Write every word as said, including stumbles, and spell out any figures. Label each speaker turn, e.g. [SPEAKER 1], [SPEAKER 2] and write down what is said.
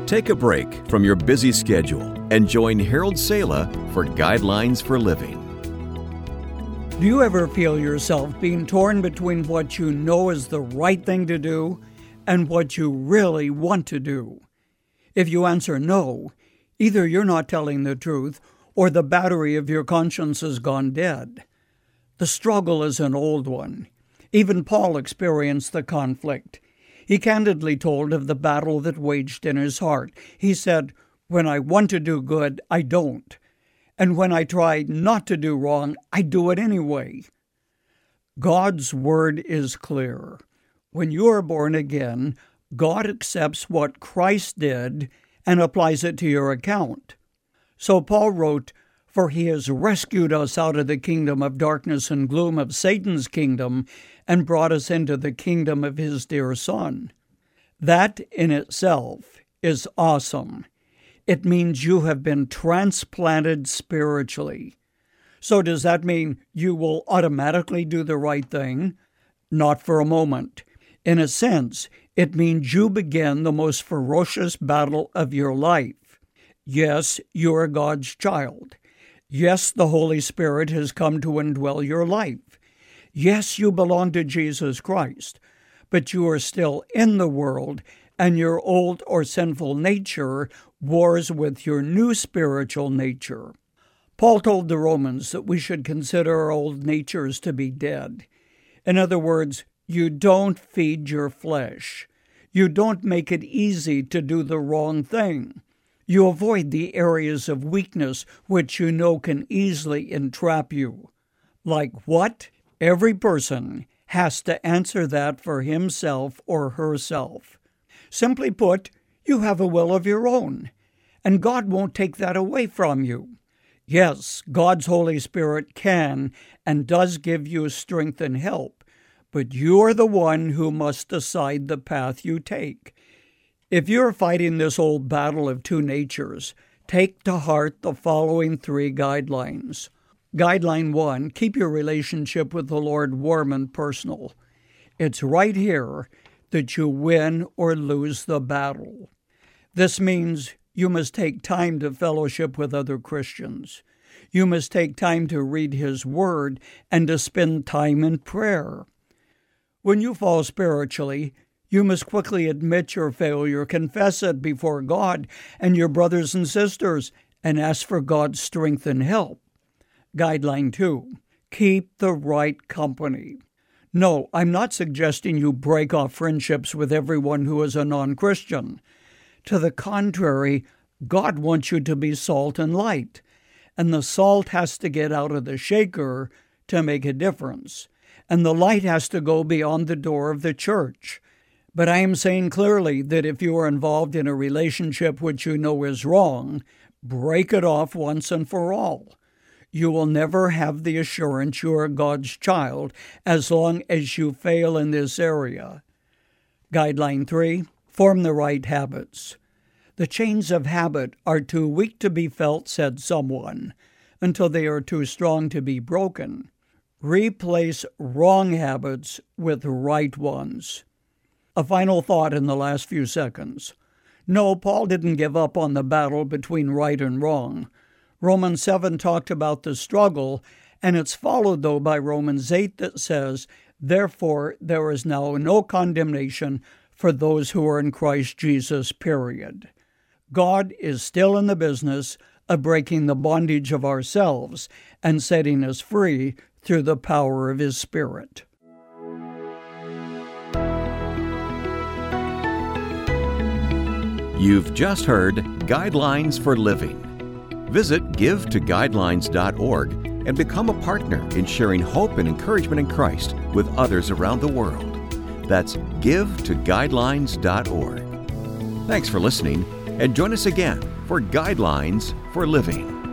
[SPEAKER 1] Take a break from your busy schedule and join Harold Sala for Guidelines for Living.
[SPEAKER 2] Do you ever feel yourself being torn between what you know is the right thing to do and what you really want to do? If you answer no, either you're not telling the truth or the battery of your conscience has gone dead. The struggle is an old one. Even Paul experienced the conflict. He candidly told of the battle that waged in his heart. He said, "When I want to do good, I don't. And when I try not to do wrong, I do it anyway." God's word is clear. When you are born again, God accepts what Christ did and applies it to your account. So Paul wrote, "For he has rescued us out of the kingdom of darkness and gloom of Satan's kingdom and brought us into the kingdom of his dear Son." That in itself is awesome. It means you have been transplanted spiritually. So does that mean you will automatically do the right thing? Not for a moment. In a sense, it means you begin the most ferocious battle of your life. Yes, you are God's child. Yes, the Holy Spirit has come to indwell your life. Yes, you belong to Jesus Christ, but you are still in the world, and your old or sinful nature wars with your new spiritual nature. Paul told the Romans that we should consider our old natures to be dead. In other words, you don't feed your flesh. You don't make it easy to do the wrong thing. You avoid the areas of weakness which you know can easily entrap you. Like what? Every person has to answer that for himself or herself. Simply put, you have a will of your own, and God won't take that away from you. Yes, God's Holy Spirit can and does give you strength and help, but you are the one who must decide the path you take. If you're fighting this old battle of two natures, take to heart the following three guidelines. Guideline one, keep your relationship with the Lord warm and personal. It's right here that you win or lose the battle. This means you must take time to fellowship with other Christians. You must take time to read His Word and to spend time in prayer. When you fall spiritually, you must quickly admit your failure, confess it before God and your brothers and sisters, and ask for God's strength and help. Guideline two, keep the right company. No, I'm not suggesting you break off friendships with everyone who is a non-Christian. To the contrary, God wants you to be salt and light, and the salt has to get out of the shaker to make a difference, and the light has to go beyond the door of the church. But I am saying clearly that if you are involved in a relationship which you know is wrong, break it off once and for all. You will never have the assurance you are God's child as long as you fail in this area. Guideline three, form the right habits. The chains of habit are too weak to be felt, said someone, until they are too strong to be broken. Replace wrong habits with right ones. A final thought in the last few seconds. No, Paul didn't give up on the battle between right and wrong. Romans seven talked about the struggle, and it's followed, though, by Romans eight that says, "Therefore there is now no condemnation for those who are in Christ Jesus," period. God is still in the business of breaking the bondage of ourselves and setting us free through the power of His Spirit.
[SPEAKER 1] You've just heard Guidelines for Living. Visit give to guidelines dot org and become a partner in sharing hope and encouragement in Christ with others around the world. That's give to guidelines dot org. Thanks for listening, and join us again for Guidelines for Living.